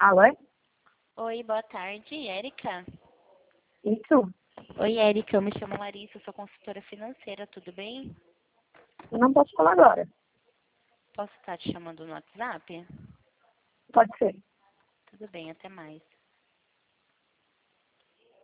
Alô? Oi, boa tarde, Érica. Isso? Oi, Érica, eu me chamo Larissa, sou consultora financeira, tudo bem? Eu não posso falar agora. Posso estar te chamando no WhatsApp? Pode ser. Tudo bem, até mais.